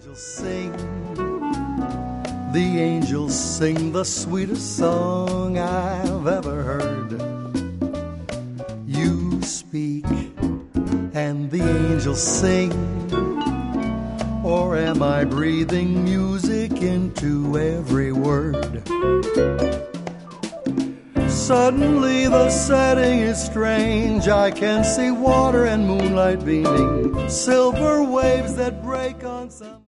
The angels sing the sweetest song I've ever heard. You speak and the angels sing, or am I breathing music into every word? Suddenly the setting is strange. I can see water and moonlight beaming, silver waves that break on some